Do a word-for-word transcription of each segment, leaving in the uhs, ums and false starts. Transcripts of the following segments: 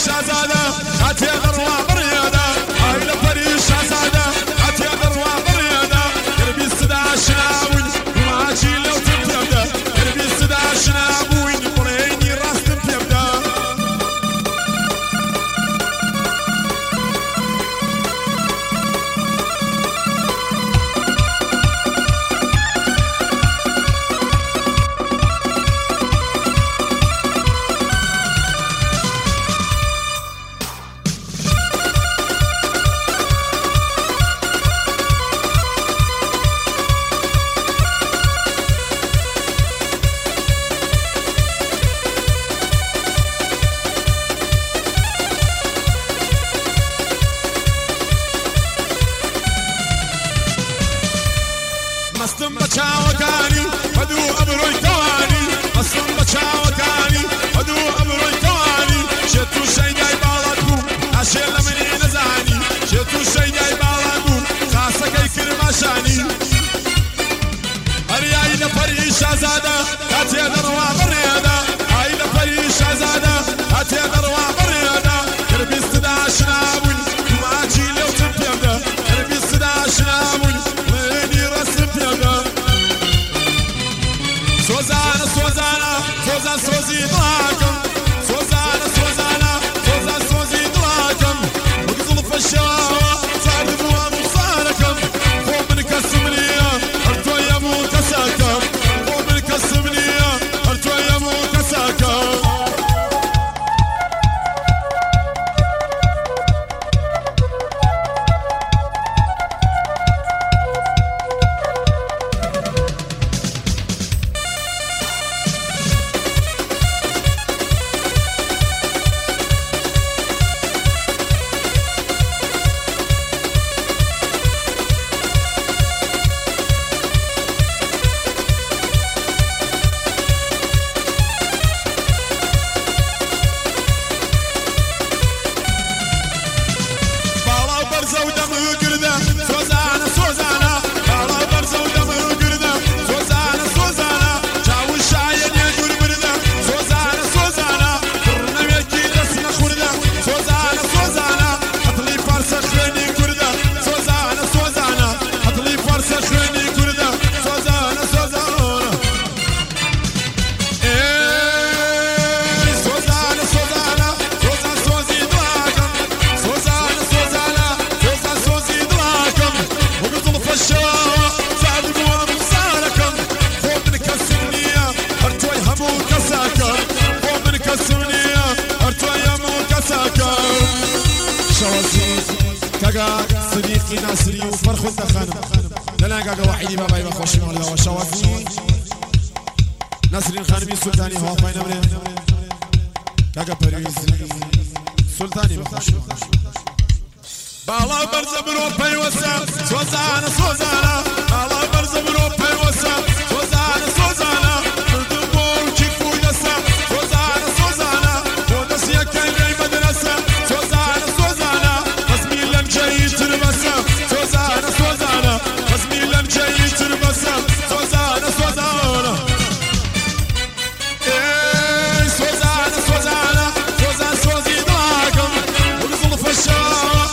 شازادة هاتي ذروة بريادة هاي لبري شازادة هاتي ذروة بريادة قربي الصدا شناوين وماجي لو تبدا قربي الصدا شناوين بريني راس تبدا مستم بچاوکانی بدو امروی توانی مستم بچاوکانی بدو امروی توانی شتو شیدای بالات بو عشیل منی نزانی شتو شیدای بالات بو خاصکی کرماشانی هریای لپری شازاده هاتی دروا بریاده های لپری شازاده هاتی دروا بریاده قربی صدا شناون ماجی لو تبدا قربی صدا شناون سوزانا سوزانا سوزا سوزي ضاكم سوزانا سوزانا سوزا سوزي ضاكم وقتل في الشواوة صار دوام وصاركم فوق من كسمنية ارتوى يمو كساكم فوق من كسمنية ارتوى يمو كساكم سوزانا سوزانا بالا برزا ودمه قرده سوزانا سوزانا جاو الشاين يقول برده سوزانا سوزانا قرنا ويكي رسنا خورده سوزانا سوزانا هطلي فارسة خليني قرده سوزانا سوزانا هطلي فارسة خليني قرده سوزانا سوزانا ايه سوزانا سوزانا سوزا سوزي دراكم سوزانا سوزانا سوزا سوزي الشواوة سعد بوام صاركم فوق من كسمنية ارتوي همو كساكم فوق من كسمنية ارتوي همو كساكم شوازيز كاقا صديقي ناصري وفرخ وانت خانم لنا كاقا وحيدي باباي بخوشي مالله وشوازيز ناصري الخانمي سلطاني هو فاين امرين كاقا بريزي سلطاني بخوشي بالا برز بروبي وسا سوزانا سوزانا بالا برز بروبي وسا سوزانا سوزانا تردبو كيفو يسا سوزانا سوزانا ودس يكاي مدرسة سوزانا سوزانا قسمي لم جاي تربسا سوزانا سوزانا قسمي لم جاي تربسا سوزانا سوزانا ايه سوزانا سوزانا سوزا سوزي ضاكم ونزل في الشارع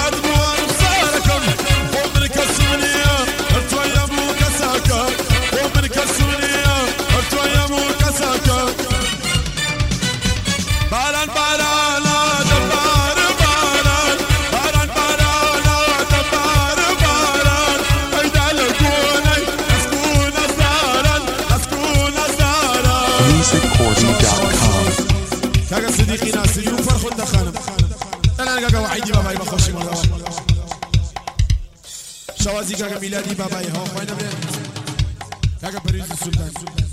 باران بارانا دبار باران باران بارانا دبار باران هيدا لكوني اسكون ازداران اسكون ازداران music cordy dot com كاكا صديقي ناصري وفرخ وانت خانم انا كاكا وحيدي باباي بخوشي مالله شوازي كاكا ميلادي باباي هو فاين كاكا بريز السلطان